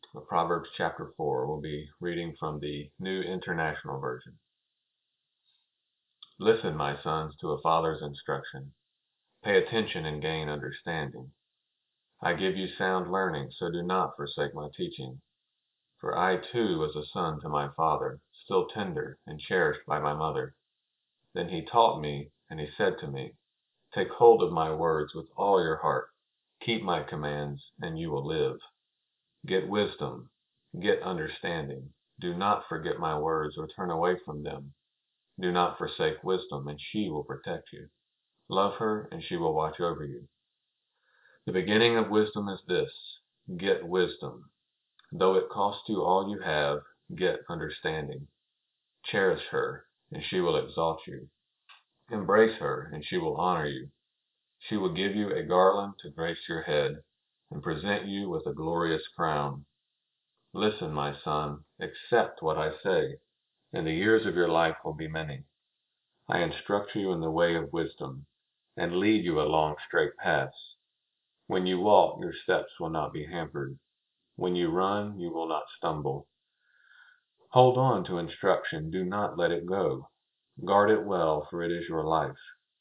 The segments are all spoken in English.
Proverbs chapter 4. We'll be reading from the New International Version. Listen, my sons, to a father's instruction. Pay attention and gain understanding. I give you sound learning, so do not forsake my teaching. For I too was a son to my father, still tender and cherished by my mother. Then he taught me, and he said to me, Take hold of my words with all your heart. Keep my commands, and you will live. Get wisdom, get understanding. Do not forget my words or turn away from them. Do not forsake wisdom, and she will protect you. Love her, and she will watch over you. The beginning of wisdom is this: get wisdom. Though it cost you all you have, get understanding. Cherish her, and she will exalt you. Embrace her, and she will honor you. She will give you a garland to grace your head, and present you with a glorious crown. Listen, my son, accept what I say, and the years of your life will be many. I instruct you in the way of wisdom, and lead you along straight paths. When you walk, your steps will not be hampered. When you run, you will not stumble. Hold on to instruction, do not let it go. Guard it well, for it is your life.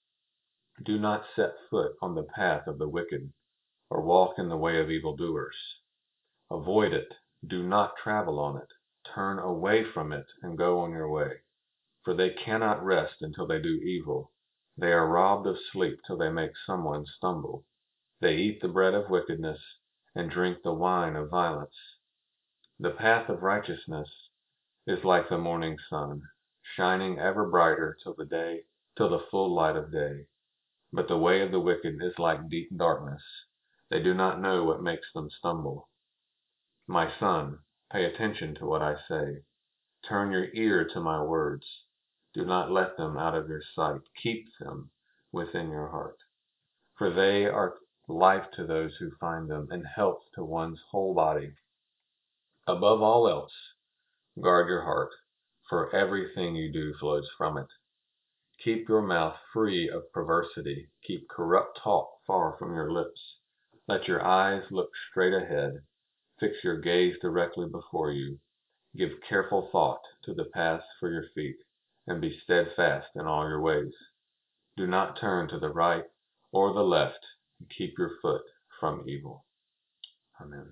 Do not set foot on the path of the wicked, or walk in the way of evildoers. Avoid it, do not travel on it. Turn away from it and go on your way. For they cannot rest until they do evil. They are robbed of sleep till they make someone stumble. They eat the bread of wickedness and drink the wine of violence. The path of righteousness is like the morning sun, shining ever brighter till the full light of day. But the way of the wicked is like deep darkness. They do not know what makes them stumble. My son, pay attention to what I say. Turn your ear to my words. Do not let them out of your sight. Keep them within your heart. For they are life to those who find them, and health to one's whole body. Above all else, guard your heart, for everything you do flows from it. Keep your mouth free of perversity. Keep corrupt talk far from your lips. Let your eyes look straight ahead. Fix your gaze directly before you. Give careful thought to the paths for your feet, and be steadfast in all your ways. Do not turn to the right or the left, and keep your foot from evil. Amen.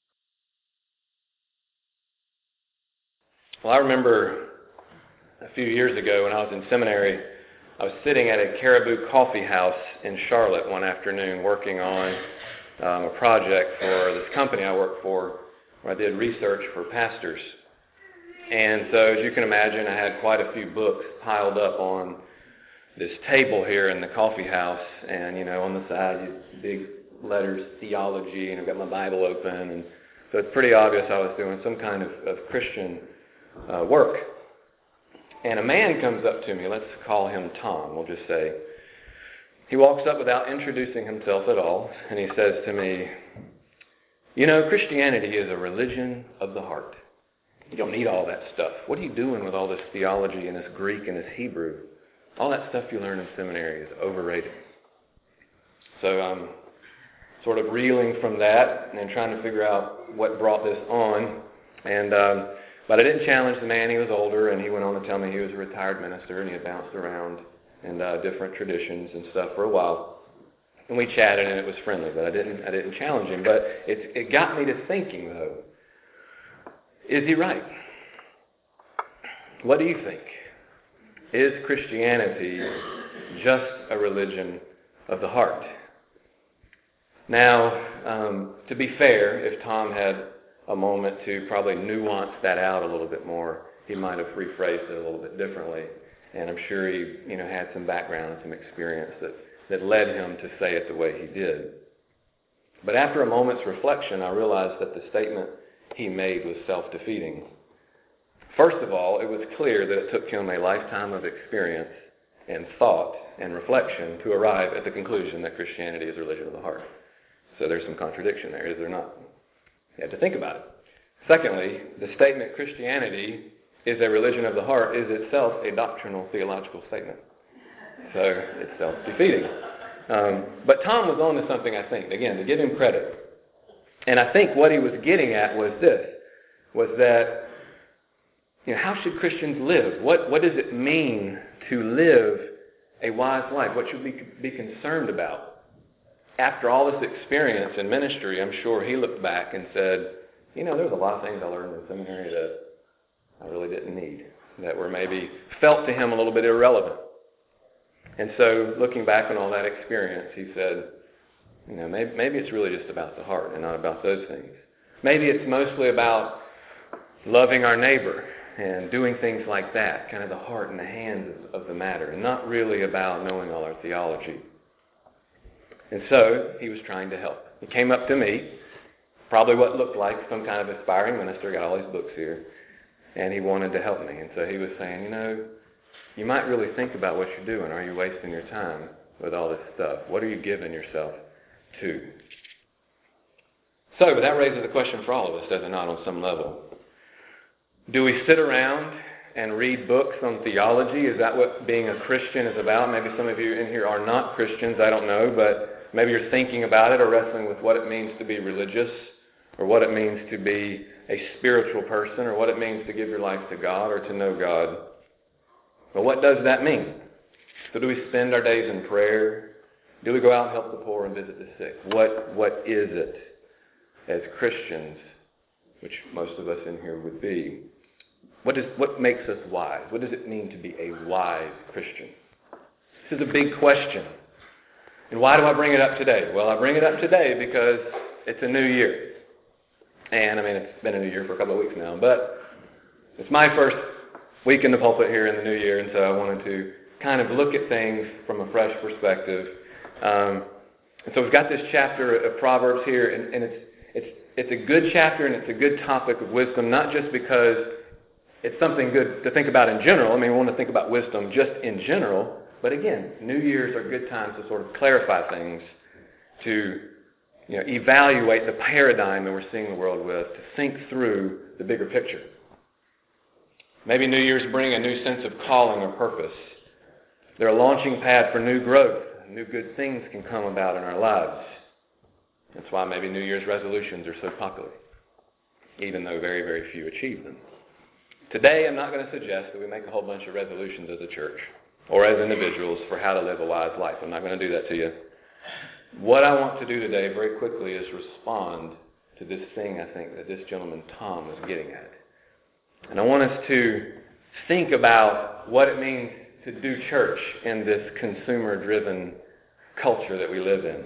Well, I remember a few years ago when I was in seminary, I was sitting at a Caribou Coffee House in Charlotte one afternoon working on a project for this company I worked for, where I did research for pastors. And so, as you can imagine, I had quite a few books piled up on this table here in the coffee house, and on the side, these big letters, theology, and I've got my Bible open, and so it's pretty obvious I was doing some kind of Christian work. And a man comes up to me, let's call him Tom, we'll just say. He walks up without introducing himself at all, and he says to me, Christianity is a religion of the heart. You don't need all that stuff. What are you doing with all this theology and this Greek and this Hebrew? All that stuff you learn in seminary is overrated. So I'm sort of reeling from that and trying to figure out what brought this on. But I didn't challenge the man. He was older, and he went on to tell me he was a retired minister, and he had bounced around in different traditions and stuff for a while. And we chatted, and it was friendly, but I didn't challenge him. But it got me to thinking, though, is he right? What do you think? Is Christianity just a religion of the heart? Now, to be fair, if Tom had a moment to probably nuance that out a little bit more, he might have rephrased it a little bit differently. And I'm sure he had some background and some experience that led him to say it the way he did. But after a moment's reflection, I realized that the statement he made was self-defeating. First of all, it was clear that it took him a lifetime of experience and thought and reflection to arrive at the conclusion that Christianity is a religion of the heart. So there's some contradiction there, is there not? You have to think about it. Secondly, the statement Christianity is a religion of the heart is itself a doctrinal theological statement. So it's self-defeating. But Tom was on to something, I think. Again, to give him credit, And I think what he was getting at was this, was that, how should Christians live? What does it mean to live a wise life? What should we be concerned about? After all this experience in ministry, I'm sure he looked back and said, there was a lot of things I learned in seminary that I really didn't need, that were maybe felt to him a little bit irrelevant. And so looking back on all that experience, he said, maybe it's really just about the heart and not about those things. Maybe it's mostly about loving our neighbor and doing things like that, kind of the heart and the hands of the matter, and not really about knowing all our theology. And so he was trying to help. He came up to me, probably what looked like some kind of aspiring minister, got all these books here, and he wanted to help me. And so he was saying, you might really think about what you're doing. Are you wasting your time with all this stuff? What are you giving yourself to? So, but that raises a question for all of us, does it not, on some level? Do we sit around and read books on theology? Is that what being a Christian is about? Maybe some of you in here are not Christians, I don't know, but maybe you're thinking about it or wrestling with what it means to be religious, or what it means to be a spiritual person, or what it means to give your life to God or to know God. But what does that mean? So do we spend our days in prayer? Do we go out and help the poor and visit the sick? What is it as Christians, which most of us in here would be? What makes us wise? What does it mean to be a wise Christian? This is a big question. And why do I bring it up today? Well, I bring it up today because it's a new year. And, it's been a new year for a couple of weeks now, but it's my first week in the pulpit here in the new year, and so I wanted to kind of look at things from a fresh perspective. And so we've got this chapter of Proverbs here, and it's a good chapter, and it's a good topic of wisdom, not just because it's something good to think about in general. We want to think about wisdom just in general, but again, New Year's are good times to sort of clarify things, to evaluate the paradigm that we're seeing the world with, to think through the bigger picture. Maybe New Year's bring a new sense of calling or purpose. They're a launching pad for new growth. New good things can come about in our lives. That's why maybe New Year's resolutions are so popular, even though very, very few achieve them. Today, I'm not going to suggest that we make a whole bunch of resolutions as a church or as individuals for how to live a wise life. I'm not going to do that to you. What I want to do today very quickly is respond to this thing I think that this gentleman Tom is getting at. And I want us to think about what it means to do church in this consumer-driven culture that we live in.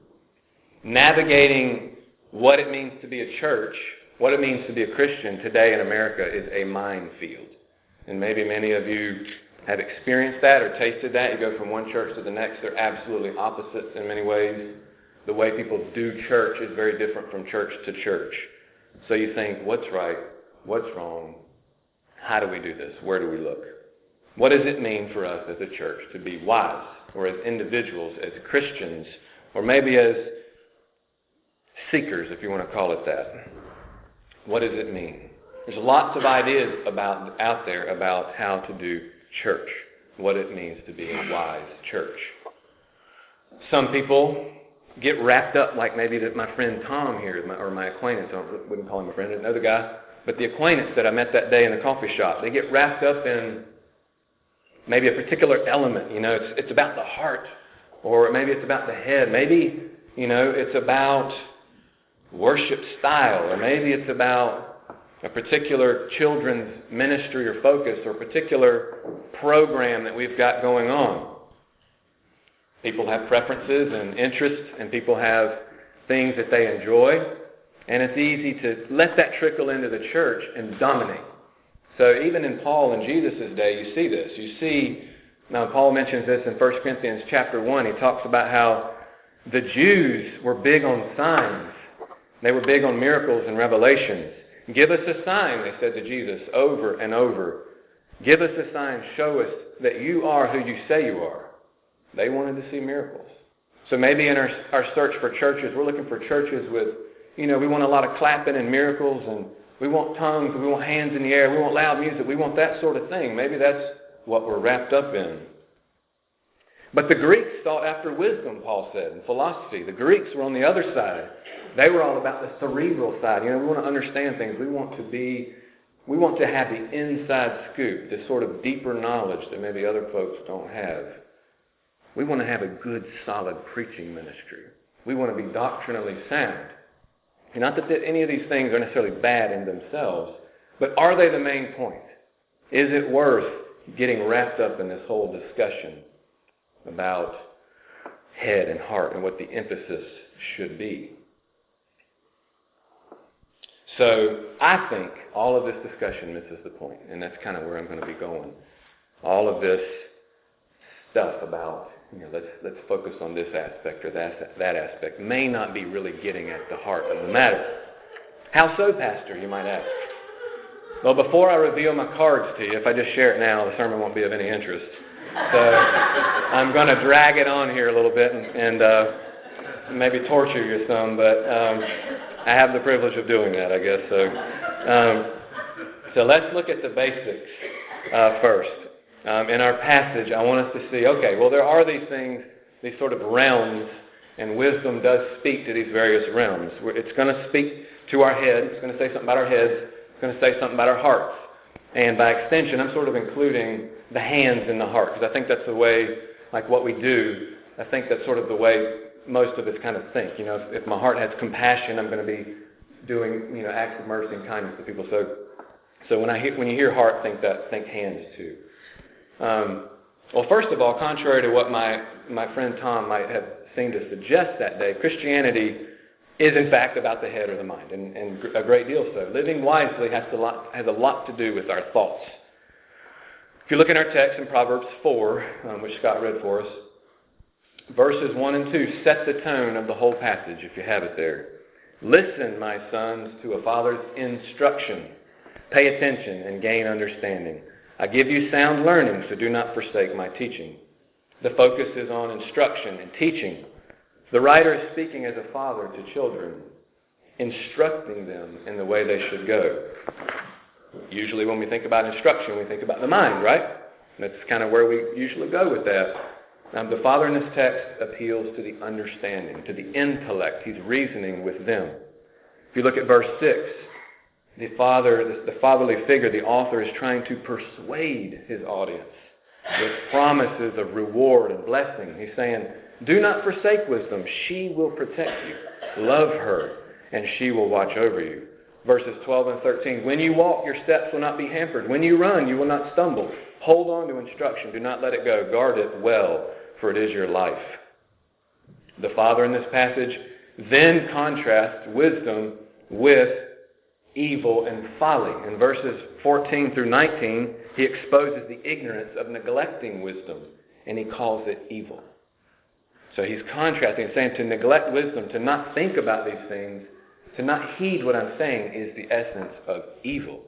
Navigating what it means to be a church, what it means to be a Christian today in America is a minefield. And maybe many of you have experienced that or tasted that. You go from one church to the next. They're absolutely opposites in many ways. The way people do church is very different from church to church. So you think, what's right? What's wrong? How do we do this? Where do we look? What does it mean for us as a church to be wise, or as individuals, as Christians, or maybe as seekers, if you want to call it that? What does it mean? There's lots of ideas out there about how to do church, what it means to be a wise church. Some people get wrapped up, like maybe that my friend Tom here, or my acquaintance, I wouldn't call him a friend, I didn't know the guy, but the acquaintance that I met that day in the coffee shop, they get wrapped up in maybe a particular element. It's about the heart, or maybe it's about the head. Maybe, it's about worship style, or maybe it's about a particular children's ministry or focus, or a particular program that we've got going on. People have preferences and interests, and people have things that they enjoy, and it's easy to let that trickle into the church and dominate. So even in Paul and Jesus' day, you see this. You see, now Paul mentions this in 1 Corinthians chapter 1. He talks about how the Jews were big on signs. They were big on miracles and revelations. Give us a sign, they said to Jesus over and over. Give us a sign, show us that you are who you say you are. They wanted to see miracles. So maybe in our search for churches, we're looking for churches with, we want a lot of clapping and miracles, and we want tongues, and we want hands in the air, we want loud music, we want that sort of thing. Maybe that's what we're wrapped up in. But the Greeks sought after wisdom, Paul said, and philosophy. The Greeks were on the other side. They were all about the cerebral side. We want to understand things. We want to have the inside scoop, this sort of deeper knowledge that maybe other folks don't have. We want to have a good, solid preaching ministry. We want to be doctrinally sound. Not that any of these things are necessarily bad in themselves, but are they the main point? Is it worth getting wrapped up in this whole discussion about head and heart and what the emphasis should be? So I think all of this discussion misses the point, and that's kind of where I'm going to be going. All of this stuff about, let's focus on this aspect or that aspect may not be really getting at the heart of the matter. How so, Pastor, you might ask? Well, before I reveal my cards to you, if I just share it now, the sermon won't be of any interest. So I'm going to drag it on here a little bit and maybe torture you some, but I have the privilege of doing that, I guess. So let's look at the basics first. In our passage, I want us to see, okay, well, there are these things, these sort of realms, and wisdom does speak to these various realms. It's going to speak to our head. It's going to say something about our heads. It's going to say something about our hearts. And by extension, I'm sort of including the hands and the heart, because I think that's the way, like what we do, I think that's sort of the way most of us kind of think. If my heart has compassion, I'm going to be doing, acts of mercy and kindness to people. So when you hear heart, think hands too. Well, first of all, contrary to what my friend Tom might have seemed to suggest that day, Christianity is in fact about the head or the mind, and a great deal so. Living wisely has a lot to do with our thoughts. If you look in our text in Proverbs 4, which Scott read for us, verses 1 and 2 set the tone of the whole passage, if you have it there. Listen, my sons, to a father's instruction. Pay attention and gain understanding. I give you sound learning, so do not forsake my teaching. The focus is on instruction and teaching. The writer is speaking as a father to children, instructing them in the way they should go. Usually when we think about instruction, we think about the mind, right? That's kind of where we usually go with that. The father in this text appeals to the understanding, to the intellect. He's reasoning with them. If you look at verse 6, the fatherly figure, the author, is trying to persuade his audience with promises of reward and blessing. He's saying, do not forsake wisdom. She will protect you. Love her, and she will watch over you. Verses 12 and 13, when you walk, your steps will not be hampered. When you run, you will not stumble. Hold on to instruction. Do not let it go. Guard it well, for it is your life. The father in this passage then contrasts wisdom with evil and folly. In verses 14 through 19, he exposes the ignorance of neglecting wisdom, and he calls it evil. So he's contrasting, saying to neglect wisdom, to not think about these things, to not heed what I'm saying, is the essence of evil.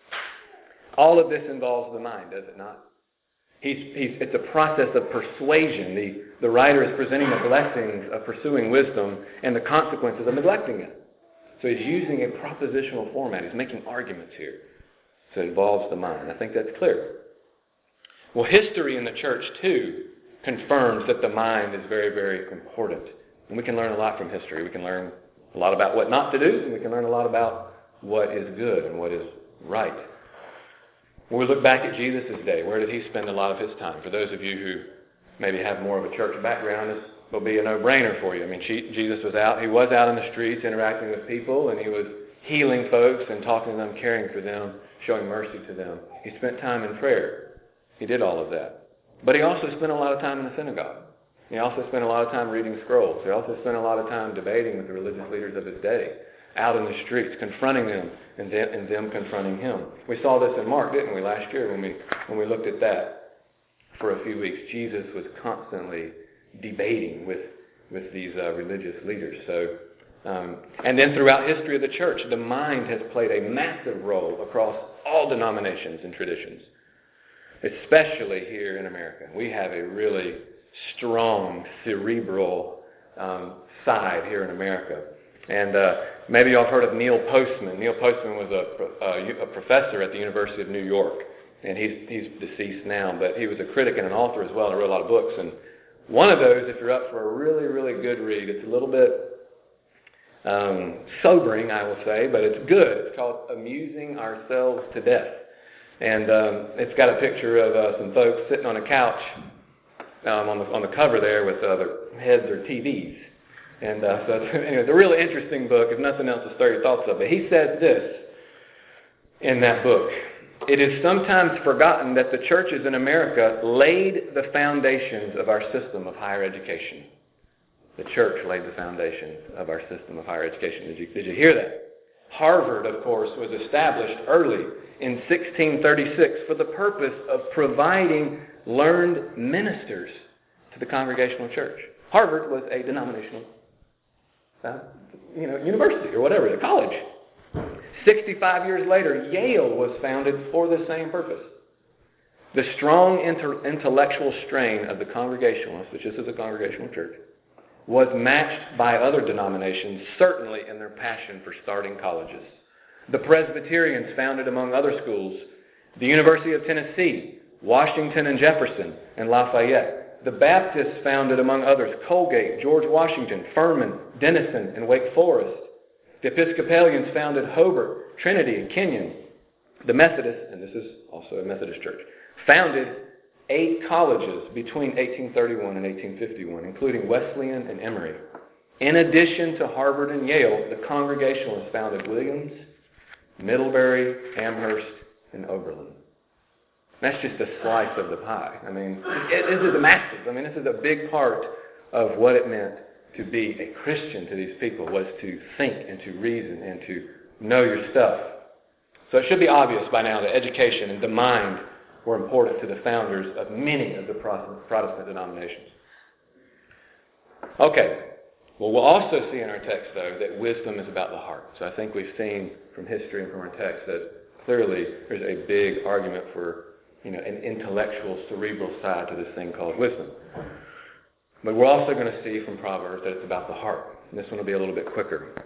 All of this involves the mind, does it not? It's a process of persuasion. The writer is presenting the blessings of pursuing wisdom and the consequences of neglecting it. So he's using a propositional format. He's making arguments here. So it involves the mind. I think that's clear. Well, history in the church, too, confirms that the mind is very, very important. And we can learn a lot from history. We can learn a lot about what not to do, and we can learn a lot about what is good and what is right. When we look back at Jesus' day, where did he spend a lot of his time? For those of you who maybe have more of a church background, this will be a no-brainer for you. I mean, Jesus was out. He was out in the streets interacting with people, and he was healing folks and talking to them, caring for them, showing mercy to them. He spent time in prayer. He did all of that. But he also spent a lot of time in the synagogue. He also spent a lot of time reading scrolls. He also spent a lot of time debating with the religious leaders of his day, out in the streets, confronting them, and them confronting him. We saw this in Mark, didn't we, last year when we looked at that for a few weeks. Jesus was constantly debating with these religious leaders. And then throughout history of the church, the mind has played a massive role across all denominations and traditions, especially here in America. We have a really strong cerebral side here in America. And maybe y'all have heard of Neil Postman. Neil Postman was a professor at the University of New York, and he's deceased now, but he was a critic and an author as well, and wrote a lot of books. And one of those, if you're up for a really, really good read, it's a little bit sobering, I will say, but it's good. It's called Amusing Ourselves to Death. And it's got a picture of some folks sitting on a couch on the cover there with their heads or TVs. And so it's a really interesting book, if nothing else to stir your thoughts up. But he says this in that book: "It is sometimes forgotten that the churches in America laid the foundations of our system of higher education." The church laid the foundations of our system of higher education. Did you hear that? Harvard, of course, was established early in 1636 for the purpose of providing learned ministers to the Congregational church. Harvard was a denominational university or whatever, a college. 65 years later, Yale was founded for the same purpose. The strong intellectual strain of the Congregationalists, which this is a Congregational church, was matched by other denominations, certainly in their passion for starting colleges. The Presbyterians founded, among other schools, the University of Tennessee, Washington and Jefferson, and Lafayette. The Baptists founded, among others, Colgate, George Washington, Furman, Denison, and Wake Forest. The Episcopalians founded Hobart, Trinity, and Kenyon. The Methodists, and this is also a Methodist church, founded 8 colleges between 1831 and 1851, including Wesleyan and Emory. In addition to Harvard and Yale, the Congregationalists founded Williams, Middlebury, Amherst, and Oberlin. That's just a slice of the pie. I mean, this is massive. I mean, this is a big part of what it meant to be a Christian to these people, was to think and to reason and to know your stuff. So it should be obvious by now that education and the mind were important to the founders of many of the Protestant denominations. Okay. Well, we'll also see in our text, though, that wisdom is about the heart. So I think we've seen from history and from our text that clearly there's a big argument for, an intellectual, cerebral side to this thing called wisdom. But we're also going to see from Proverbs that it's about the heart. And this one will be a little bit quicker.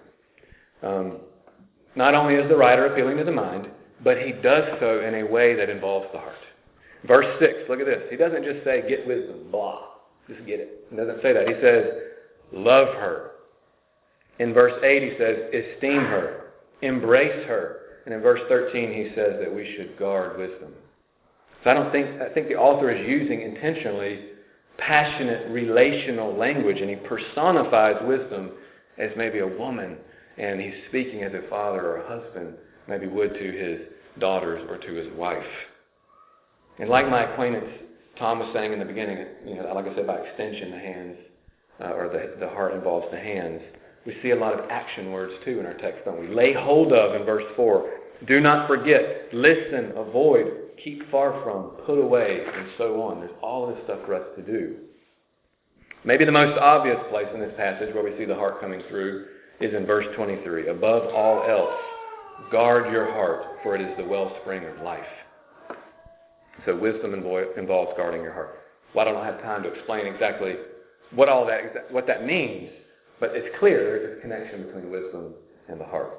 Not only is the writer appealing to the mind, but he does so in a way that involves the heart. Verse 6, look at this. He doesn't just say, get wisdom, blah. Just get it. He doesn't say that. He says, love her. In verse 8, he says, esteem her, embrace her. And in verse 13, he says that we should guard wisdom. So I think the author is using intentionally passionate relational language, and he personifies wisdom as maybe a woman, and he's speaking as a father or a husband maybe would to his daughters or to his wife. And like my acquaintance Tom was saying in the beginning, like I said, by extension, the hands, or the heart involves the hands. We see a lot of action words too in our text, don't we? Lay hold of in verse 4. Do not forget. Listen, avoid, keep far from, put away, and so on. There's all this stuff for us to do. Maybe the most obvious place in this passage where we see the heart coming through is in verse 23. Above all else, guard your heart, for it is the wellspring of life. So wisdom involves guarding your heart. Well, I don't have time to explain exactly what that means, but it's clear there's a connection between wisdom and the heart.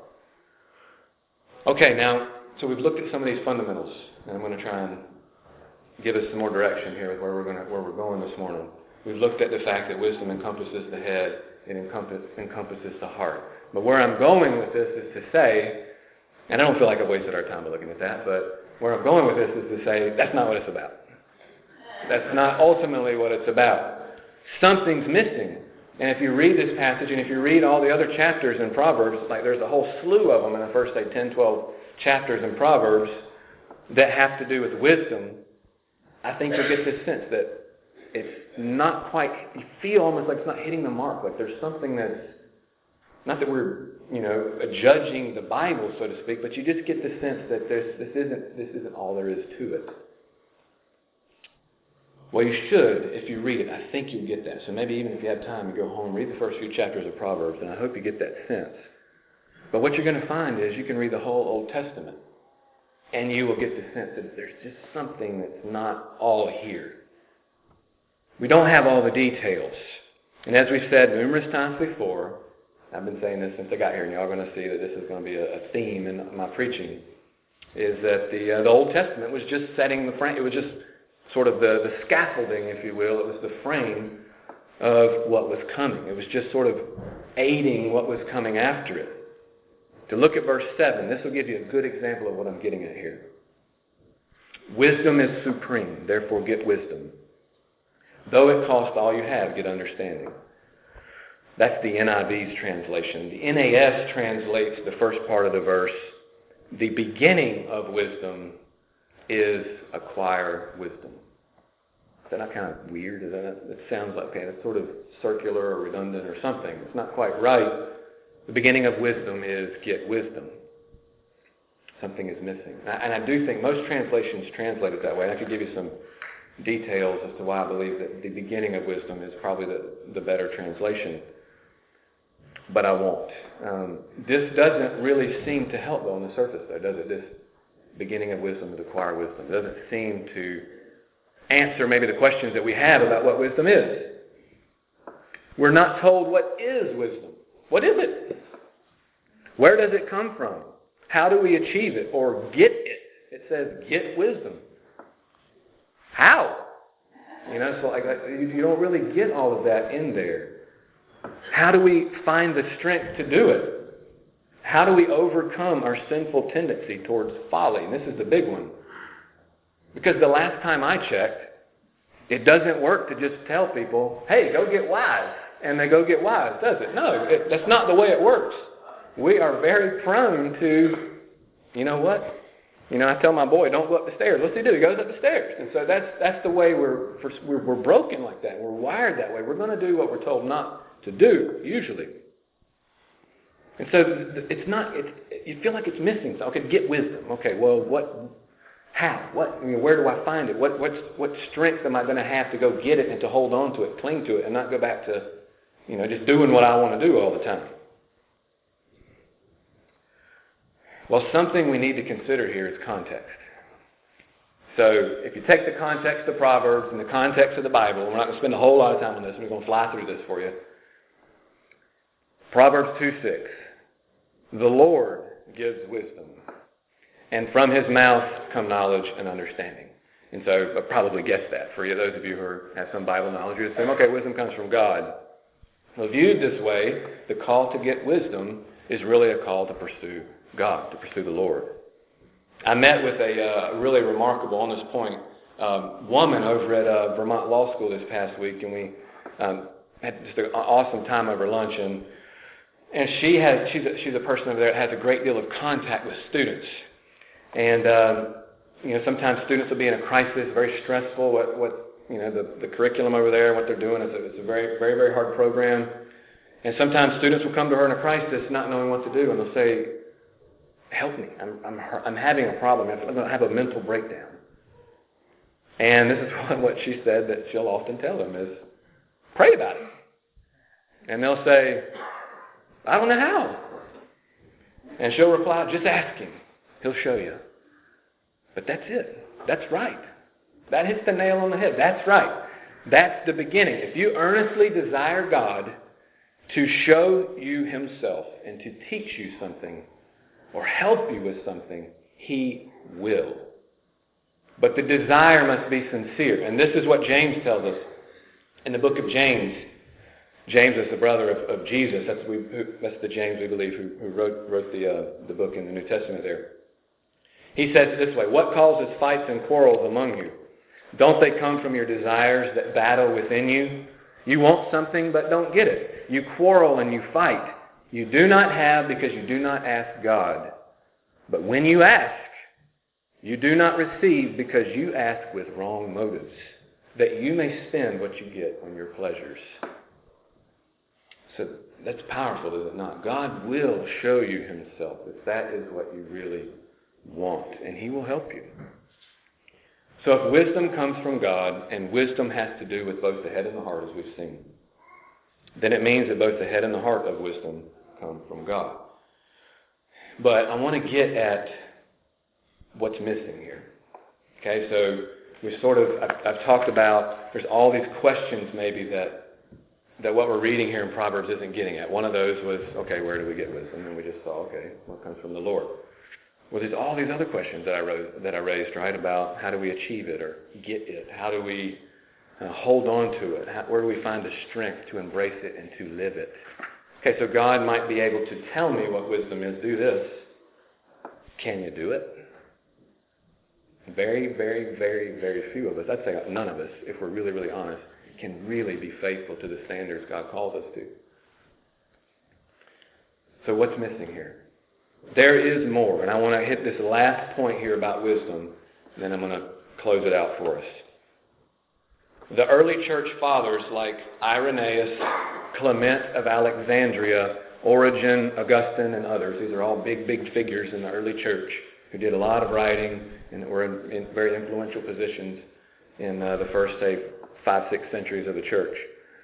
Okay, now, so we've looked at some of these fundamentals, and I'm going to try and give us some more direction here with where we're going this morning. We've looked at the fact that wisdom encompasses the head, it encompasses the heart. But where I'm going with this is to say, and I don't feel like I've wasted our time by looking at that, but where I'm going with this is to say that's not what it's about. That's not ultimately what it's about. Something's missing. And if you read this passage, and if you read all the other chapters in Proverbs, like there's a whole slew of them in the first, 10, 12 chapters in Proverbs that have to do with wisdom, I think you'll get this sense that it's not quite, you feel almost like it's not hitting the mark, like there's something that's, not that we're, judging the Bible, so to speak, but you just get the sense that this isn't all there is to it. Well, you should, if you read it. I think you'll get that. So maybe even if you have time, you go home, read the first few chapters of Proverbs, and I hope you get that sense. But what you're going to find is you can read the whole Old Testament, and you will get the sense that there's just something that's not all here. We don't have all the details. And as we've said numerous times before, I've been saying this since I got here, and y'all are going to see that this is going to be a theme in my preaching, is that the Old Testament was just setting the frame. It was just sort of the scaffolding, if you will. It was the frame of what was coming. It was just sort of aiding what was coming after it. To look at verse 7, this will give you a good example of what I'm getting at here. Wisdom is supreme, therefore get wisdom. Though it cost all you have, get understanding. That's the NIV's translation. The NAS translates the first part of the verse. The beginning of wisdom is acquire wisdom. Is that not kind of weird? It sounds like it's sort of circular or redundant or something. It's not quite right. The beginning of wisdom is get wisdom. Something is missing. And I do think most translations translate it that way. I could give you some details as to why I believe that the beginning of wisdom is probably the better translation. But I won't. This doesn't really seem to help, though, on the surface, though, does it? This beginning of wisdom is acquire wisdom. It doesn't seem to answer maybe the questions that we have about what wisdom is. We're not told what is wisdom. What is it? Where does it come from? How do we achieve it or get it? It says get wisdom. How? So like you don't really get all of that in there. How do we find the strength to do it? How do we overcome our sinful tendency towards folly? And this is the big one. Because the last time I checked, it doesn't work to just tell people, hey, go get wise. And they go get wise, does it? No, that's not the way it works. We are very prone to, you know what? I tell my boy, don't go up the stairs. What's he do? He goes up the stairs. And so that's the way we're broken like that. We're wired that way. We're going to do what we're told not to do, usually. And so it's not, you feel like it's missing. So, okay, get wisdom. Okay, well, what, how? What, where do I find it? What strength am I going to have to go get it and to hold on to it, cling to it, and not go back to, just doing what I want to do all the time? Well, something we need to consider here is context. So if you take the context of Proverbs and the context of the Bible, we're not going to spend a whole lot of time on this. We're going to fly through this for you. Proverbs 2:6. The Lord gives wisdom, and from His mouth come knowledge and understanding. And so I probably guessed that. For you, those of you who have some Bible knowledge, you assume, okay, wisdom comes from God. Well, viewed this way, the call to get wisdom is really a call to pursue God, to pursue the Lord. I met with a really remarkable, on this point, woman over at Vermont Law School this past week, and we had just an awesome time over lunch. And she's a person over there that has a great deal of contact with students. And sometimes students will be in a crisis, very stressful. The curriculum over there, what they're doing, it's a very, very, very hard program. And sometimes students will come to her in a crisis, not knowing what to do, and they'll say, help me, I'm having a problem, I'm going to have a mental breakdown. And this is what she said that she'll often tell them is, pray about it. And they'll say, I don't know how. And she'll reply, just ask Him. He'll show you. But that's it. That's right. That hits the nail on the head. That's right. That's the beginning. If you earnestly desire God to show you Himself and to teach you something, or help you with something, He will. But the desire must be sincere. And this is what James tells us in the book of James. James is the brother of Jesus. That's the James, we believe, who wrote the book in the New Testament there. He says it this way, what causes fights and quarrels among you? Don't they come from your desires that battle within you? You want something but don't get it. You quarrel and you fight. You do not have because you do not ask God. But when you ask, you do not receive because you ask with wrong motives, that you may spend what you get on your pleasures. So that's powerful, is it not? God will show you Himself if that is what you really want, and He will help you. So if wisdom comes from God, and wisdom has to do with both the head and the heart, as we've seen, then it means that both the head and the heart of wisdom come from God. But I want to get at what's missing here. Okay, so I've talked about, there's all these questions maybe that what we're reading here in Proverbs isn't getting at. One of those was, okay, where do we get wisdom? And we just saw, okay, what comes from the Lord? Well, there's all these other questions that I raised, right, about how do we achieve it or get it? How do we hold on to it? Where do we find the strength to embrace it and to live it? Okay, so God might be able to tell me what wisdom is. Do this. Can you do it? Very, very, very, very few of us, I'd say none of us, if we're really, really honest, can really be faithful to the standards God calls us to. So what's missing here? There is more, and I want to hit this last point here about wisdom, and then I'm going to close it out for us. The early church fathers like Irenaeus, Clement of Alexandria, Origen, Augustine, and others, these are all big, big figures in the early church who did a lot of writing and were in very influential positions in the first, say, 5-6 centuries of the church.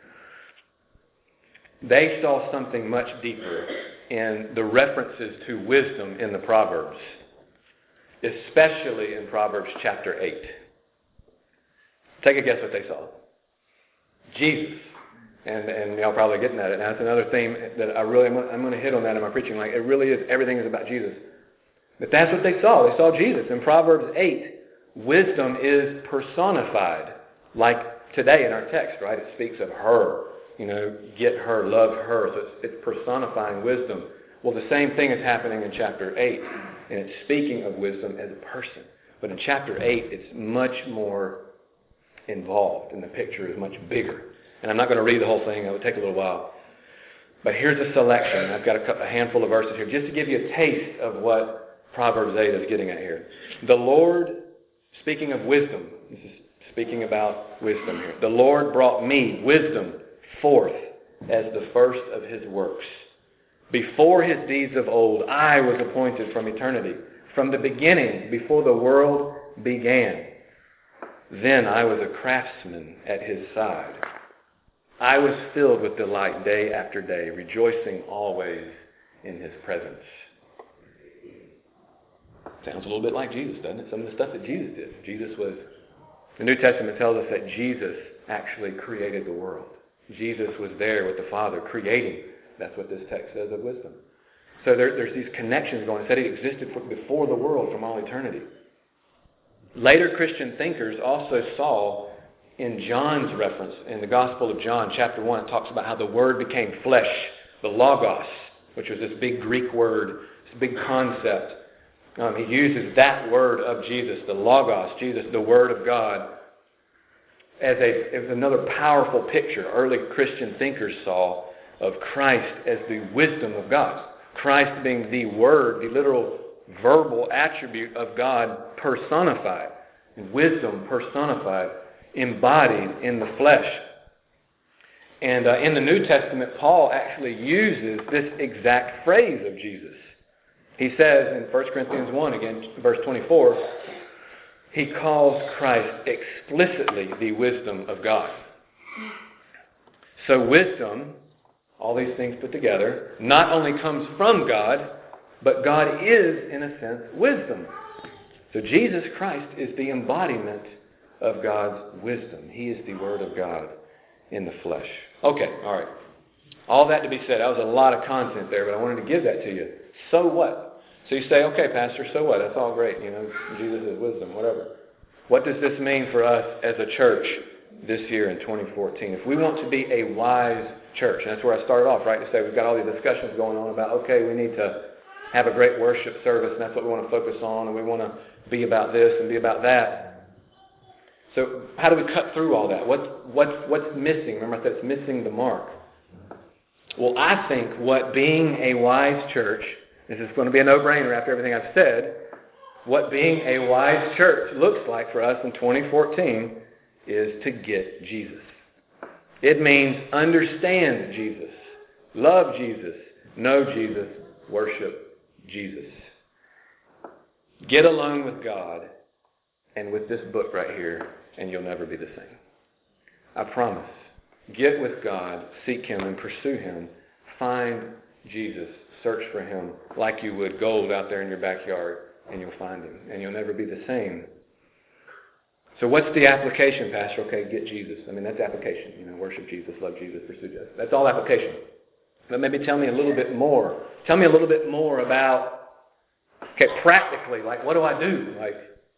They saw something much deeper in the references to wisdom in the Proverbs, especially in Proverbs chapter 8. Take a guess what they saw. Jesus. And y'all probably getting at it. Now, it's another theme that I'm going to hit on that in my preaching. Like, it really is, everything is about Jesus. But that's what they saw. They saw Jesus. In Proverbs 8, wisdom is personified. Like today in our text, right? It speaks of her. You know, get her, love her. So it's personifying wisdom. Well, the same thing is happening in chapter 8. And it's speaking of wisdom as a person. But in chapter 8, it's much more involved. And the picture is much bigger. And I'm not going to read the whole thing. It would take a little while. But here's a selection. I've got a handful of verses here just to give you a taste of what Proverbs 8 is getting at here. The Lord, speaking of wisdom, this is speaking about wisdom here. The Lord brought me, wisdom, forth as the first of his works. Before his deeds of old, I was appointed from eternity. From the beginning, before the world began. Then I was a craftsman at his side. I was filled with delight day after day, rejoicing always in his presence. Sounds a little bit like Jesus, doesn't it? Some of the stuff that Jesus did. The New Testament tells us that Jesus actually created the world. Jesus was there with the Father creating. That's what this text says of wisdom. So there's these connections going. It said he existed before the world from all eternity. Later Christian thinkers also saw in John's reference, in the Gospel of John, chapter 1, it talks about how the Word became flesh, the Logos, which was this big Greek word, this big concept. He uses that word of Jesus, the Logos, Jesus, the Word of God, it was another powerful picture early Christian thinkers saw of Christ as the wisdom of God. Christ being the Word, the literal verbal attribute of God personified, and wisdom personified, embodied in the flesh. And in the New Testament, Paul actually uses this exact phrase of Jesus. He says in 1 Corinthians 1, again, verse 24, he calls Christ explicitly the wisdom of God. So wisdom, all these things put together, not only comes from God, but God is, in a sense, wisdom. So Jesus Christ is the embodiment of God's wisdom. He is the Word of God in the flesh. Okay, all right. All that to be said, that was a lot of content there, but I wanted to give that to you. So what? So you say, okay, Pastor, so what? That's all great. You know, Jesus is wisdom, whatever. What does this mean for us as a church this year in 2014? If we want to be a wise church, and that's where I started off, right? To say we've got all these discussions going on about, okay, we need to have a great worship service, and that's what we want to focus on, and we want to be about this and be about that. So how do we cut through all that? What's missing? Remember I said it's missing the mark. Well, I think what being a wise church, this is going to be a no-brainer after everything I've said, what being a wise church looks like for us in 2014 is to get Jesus. It means understand Jesus, love Jesus, know Jesus, worship Jesus. Get alone with God and with this book right here, and you'll never be the same. I promise. Get with God, seek Him, and pursue Him. Find Jesus. Search for Him like you would gold out there in your backyard, and you'll find Him, and you'll never be the same. So what's the application, Pastor? Okay, get Jesus. I mean, that's application. You know, worship Jesus, love Jesus, pursue Jesus. That's all application. But maybe tell me a little bit more. Tell me a little bit more about, okay, practically, like, what do I do? Like,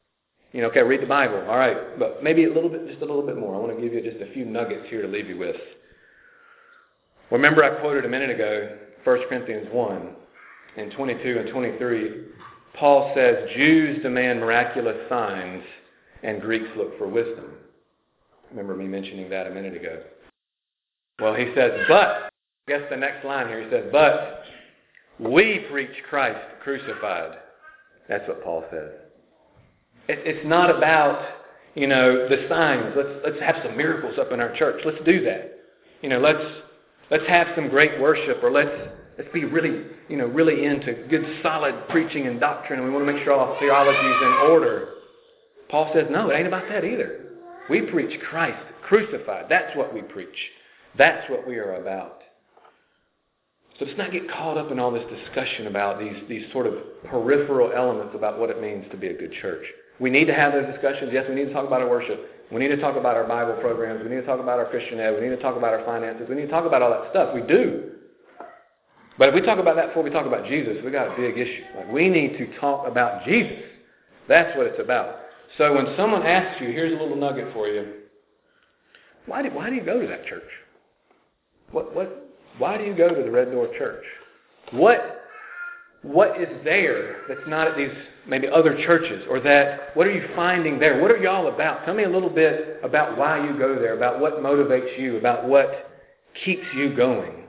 Okay, read the Bible. All right, but maybe just a little bit more. I want to give you just a few nuggets here to leave you with. Remember I quoted a minute ago, 1 Corinthians 1, in 22 and 23, Paul says, Jews demand miraculous signs and Greeks look for wisdom. Remember me mentioning that a minute ago. Well, he says, but, I guess the next line here, he says, but we preach Christ crucified. That's what Paul says. It's not about, the signs. Let's have some miracles up in our church. Let's do that. Let's have some great worship, or let's be really, really into good, solid preaching and doctrine, and we want to make sure all theology is in order. Paul says, no, it ain't about that either. We preach Christ crucified. That's what we preach. That's what we are about. So let's not get caught up in all this discussion about these sort of peripheral elements about what it means to be a good church. We need to have those discussions. Yes, we need to talk about our worship. We need to talk about our Bible programs. We need to talk about our Christian ed. We need to talk about our finances. We need to talk about all that stuff. We do. But if we talk about that before we talk about Jesus, we got a big issue. We need to talk about Jesus. That's what it's about. So when someone asks you, here's a little nugget for you. Why do you go to that church? Why do you go to the Red Door Church? What is there that's not at these maybe other churches, or what are you finding there? What are y'all about? Tell me a little bit about why you go there, about what motivates you, about what keeps you going.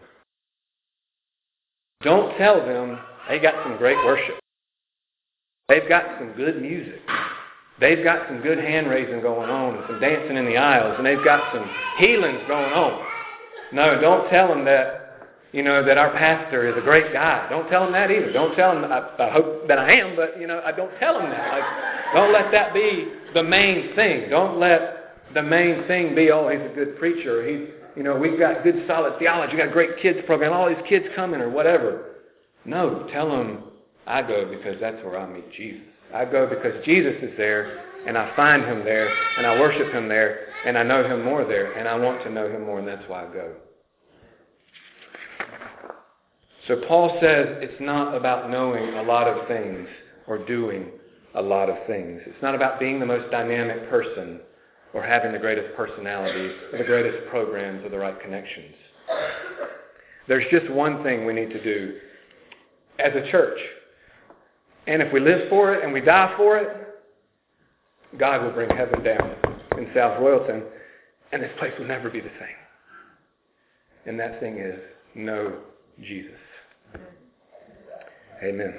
Don't tell them they got some great worship. They've got some good music. They've got some good hand raising going on and some dancing in the aisles, and they've got some healings going on. No, don't tell them that that our pastor is a great guy. Don't tell them that either. Don't tell them, I hope that I am, but, I don't tell them that. Don't let that be the main thing. Don't let the main thing be, oh, he's a good preacher. We've got good solid theology. We've got a great kids program. All these kids coming or whatever. No, tell them I go because that's where I meet Jesus. I go because Jesus is there, and I find him there, and I worship him there, and I know him more there, and I want to know him more, and that's why I go. So Paul says it's not about knowing a lot of things or doing a lot of things. It's not about being the most dynamic person or having the greatest personality or the greatest programs or the right connections. There's just one thing we need to do as a church. And if we live for it and we die for it, God will bring heaven down in South Royalton, and this place will never be the same. And that thing is know Jesus. Amen.